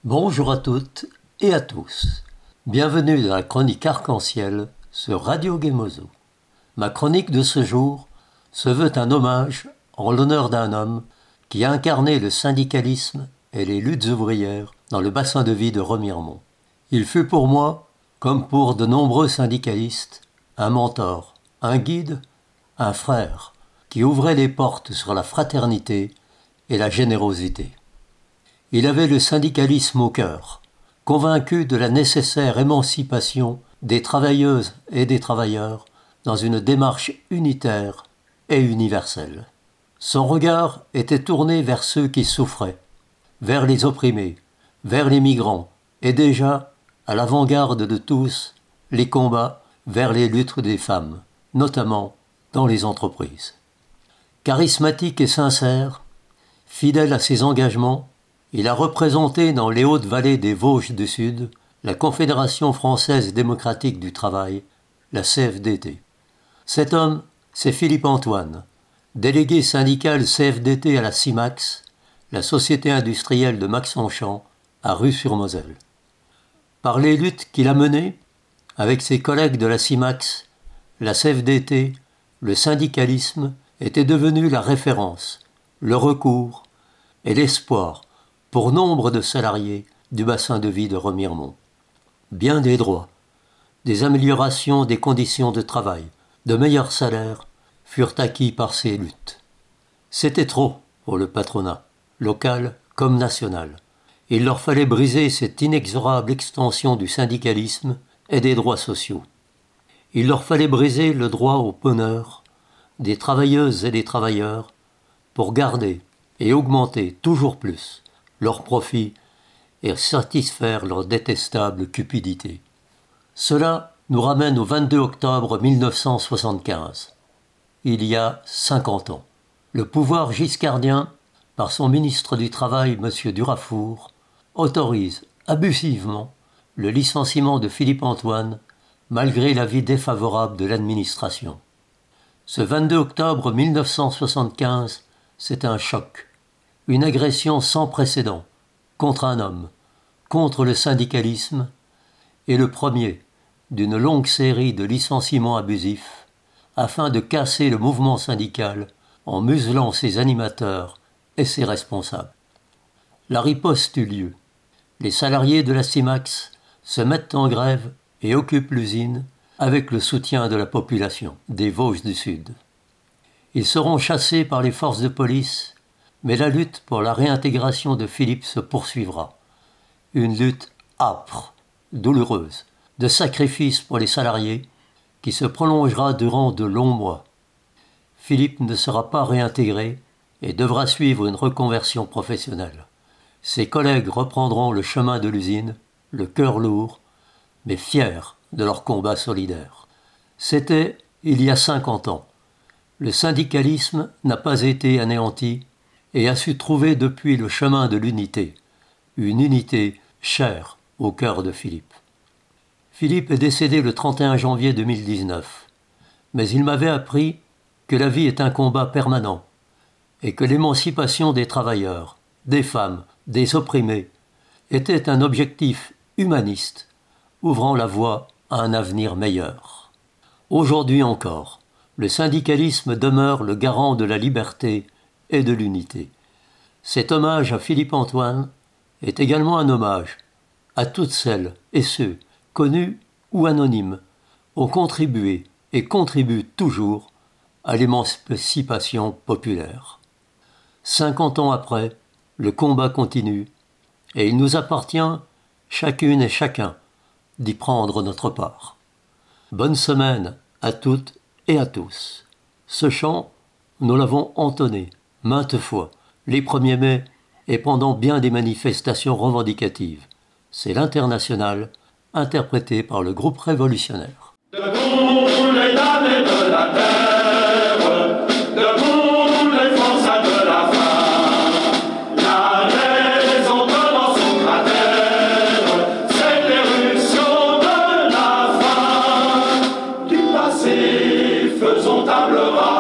Bonjour à toutes et à tous. Bienvenue dans la chronique Arc-en-Ciel sur Radio Gemozo. Ma chronique de ce jour se veut un hommage en l'honneur d'un homme qui a incarné le syndicalisme et les luttes ouvrières dans le bassin de vie de Remiremont. Il fut pour moi, comme pour de nombreux syndicalistes, un mentor, un guide, un frère qui ouvrait les portes sur la fraternité et la générosité. Il avait le syndicalisme au cœur, convaincu de la nécessaire émancipation des travailleuses et des travailleurs dans une démarche unitaire et universelle. Son regard était tourné vers ceux qui souffraient, vers les opprimés, vers les migrants, et déjà, à l'avant-garde de tous, les combats vers les luttes des femmes, notamment dans les entreprises. Charismatique et sincère, fidèle à ses engagements, il a représenté dans les hautes vallées des Vosges du Sud la Confédération française démocratique du travail, la CFDT. Cet homme, c'est Philippe Antoine, délégué syndical CFDT à la CIMAX, la société industrielle de Maxenchamp, à Rue-sur-Moselle. Par les luttes qu'il a menées, avec ses collègues de la CIMAX, la CFDT, le syndicalisme était devenu la référence, le recours et l'espoir pour nombre de salariés du bassin de vie de Remiremont. Bien des droits, des améliorations des conditions de travail, de meilleurs salaires furent acquis par ces luttes. C'était trop pour le patronat, local comme national. Il leur fallait briser cette inexorable extension du syndicalisme et des droits sociaux. Il leur fallait briser le droit au bonheur des travailleuses et des travailleurs pour garder et augmenter toujours plus leurs profits et satisfaire leur détestable cupidité. Cela nous ramène au 22 octobre 1975. Il y a 50 ans. Le pouvoir giscardien, par son ministre du Travail, M. Durafour, autorise abusivement le licenciement de Philippe Antoine, malgré l'avis défavorable de l'administration. Ce 22 octobre 1975, c'est un choc, une agression sans précédent contre un homme, contre le syndicalisme, et le premier d'une longue série de licenciements abusifs afin de casser le mouvement syndical en muselant ses animateurs et ses responsables. La riposte eut lieu. Les salariés de la CIMAX se mettent en grève et occupent l'usine avec le soutien de la population des Vosges du Sud. Ils seront chassés par les forces de police, mais la lutte pour la réintégration de Philippe se poursuivra. Une lutte âpre, douloureuse, de sacrifice pour les salariés, qui se prolongera durant de longs mois. Philippe ne sera pas réintégré et devra suivre une reconversion professionnelle. Ses collègues reprendront le chemin de l'usine, le cœur lourd, mais fiers de leur combat solidaire. C'était il y a 50 ans. Le syndicalisme n'a pas été anéanti et a su trouver depuis le chemin de l'unité, une unité chère au cœur de Philippe. Philippe est décédé le 31 janvier 2019, mais il m'avait appris que la vie est un combat permanent et que l'émancipation des travailleurs, des femmes, des opprimés était un objectif humaniste ouvrant la voie à un avenir meilleur. Aujourd'hui encore, le syndicalisme demeure le garant de la liberté et de l'unité. Cet hommage à Philippe Antoine est également un hommage à toutes celles et ceux, connus ou anonymes, ont contribué et contribuent toujours à l'émancipation populaire. 50 ans après, le combat continue et il nous appartient, chacune et chacun, d'y prendre notre part. Bonne semaine à toutes et à tous. Ce chant, nous l'avons entonné maintes fois, les 1er mai et pendant bien des manifestations revendicatives. C'est l'Internationale, interprété par le groupe révolutionnaire. Debout les damnés de la terre, debout les forçats de la faim, la raison dans son cratère, c'est l'éruption de la faim. Du passé, faisons table rase.